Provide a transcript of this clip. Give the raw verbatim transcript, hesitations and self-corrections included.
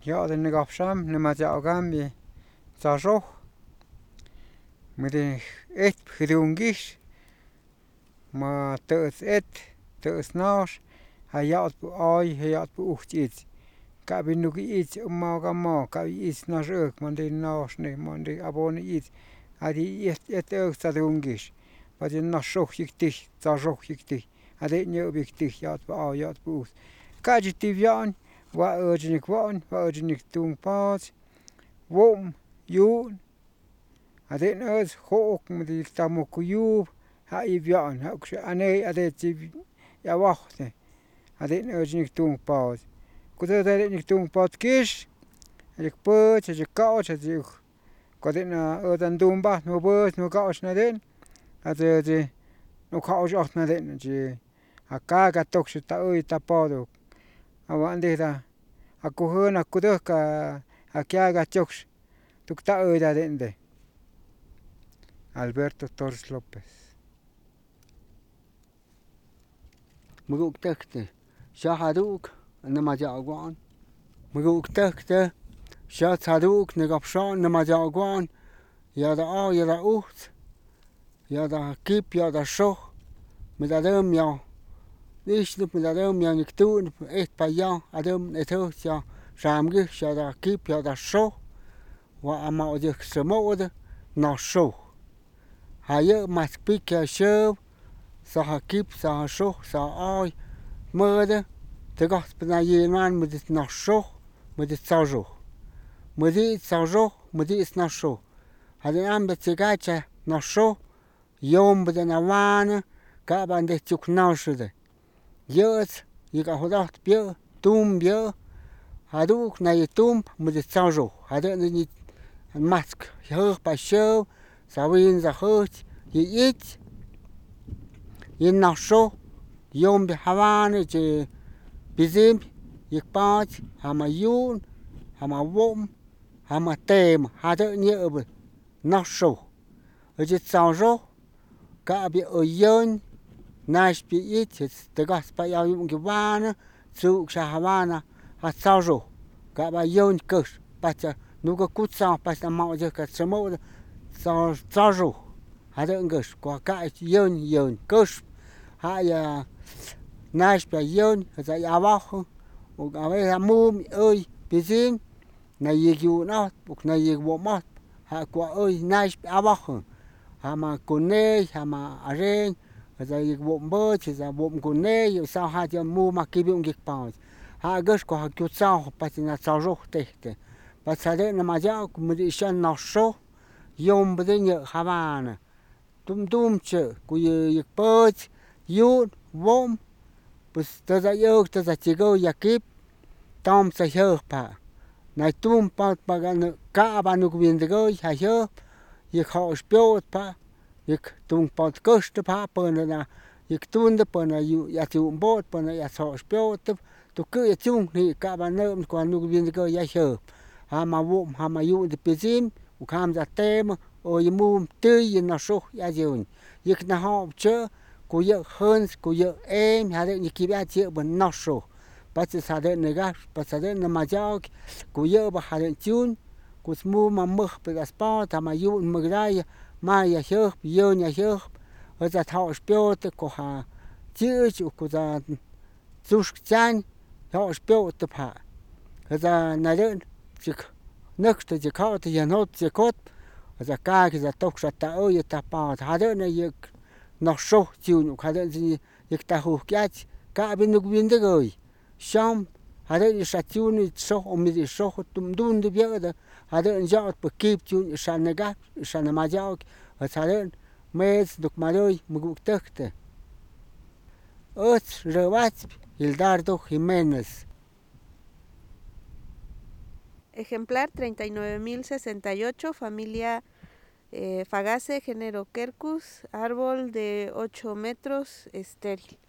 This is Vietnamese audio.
Ya de negapsham ne majagam bi zajo me de et hidungish ma tes et tes nash hayat bu ay hayat bu uchit ka binugi it ma ga ma ka is na ruk man de nash ne man de abon it adi et et sadungish pa de na shoch ikti zajo ikti ade ne ubikti yat bu ay yat bu ka jitivian wa urgnik wan wa urgnik tung pas wom yu ade nos hok mit di tamokuyu ha ivian ha ane ade ti ya wachte ade urgnik tung pas kuda ade nik tung pat kish ik pot je kaot je kodena odan dumba no bos no kaot na den ade de no kaot acht na den je aka ga tok ta oi tapado awan de da akuhuna kudoka akiaga choks tukta oida dende Alberto Torres López muguk tekte shahaduk namajagwan muguk tekte shathaduk negapshan namajagwan yada a yada ucht yada kip yada shoh midadem ya Nishnip midadem ya niktun et paya adem ethos ya ramge shada kip yada shoh wa ama odik semode na shoh haye maspik ya show sa kip sa shoh sa ay mode te gas na yeman mit na shoh mit tsajo mit tsajo mit na shoh hade am be tsigacha na shoh yom be na wan ka ban de chuk na shide yot yiga hodat pye tum bye haduk na yitum mit tsajo hade ni mask hoch pa show sa win za hoch yi it yin na shoh yom be hawan je bizim yik pat hama yun hama wom hama tem hade ni ob na shoh je tsajo ka bi oyon nash bi it te gas pa ya yum ge wan su sha hawana ha tsajo ka ba yon kus pa cha nu ko kutsa pa sa ma je ka tsamo sa tsajo hade ngus kwa ka yon yon kus ha ya nash pa yon za ya abajo o a ver mum oi bizin na yigu na buk na yigu ma ha kwa oi nash abajo hama kone hama aren za yik bom bo za bom kone sa ha ja mu ma ki bum gik pa ha gas ko ha kyu sa pa na sa ro te pa sa de na ma ja ku mi shan na sho yom de ne havana tum tum che ku yik po yu bom pues ta za yo ta za chi go ya kip tom sa yo pa na tum pa pa ga ka ba nu bin de go ha yo yik ha spot pa yik tung pat kost pa pa na yik tun de pa na yu ya tu bot pa na ya so spot tu ku chung ni ka ba no ko nu bin de go ya yo ha ma wo ha ma yu de pizim u kam za tem o ymu ti na sho ya yun yik na ha che ku ye hơn ku ye em ha de ni ki ba che ba na sho pa se sa de ne ga pa sa de na ma ja ku ye ba ha de chun ku smu ma mo pe das pa ta ma yu ma gra ma ya yo yo nya yo o za ta spot ko ha chi chu ku za sus chan ha spot pa za na de chik next je ka te ya not je kot za ka ki za tok sha ta o ye ta pa ha de ne ye na sho chu nu ka de ji ye ta hu kya ka bi nu bin de go sham ha de sha chu ni sho o mi de sho tum dun de bia de ha de ja pa kip chu sha ne ga sha na ma ja sa de mes duk maroy muguk tekte ot rebat Hildardo Jiménez. Ejemplar treinta y nueve mil sesenta y ocho, familia eh, Fagace, género Quercus, árbol de ocho metros, estéril.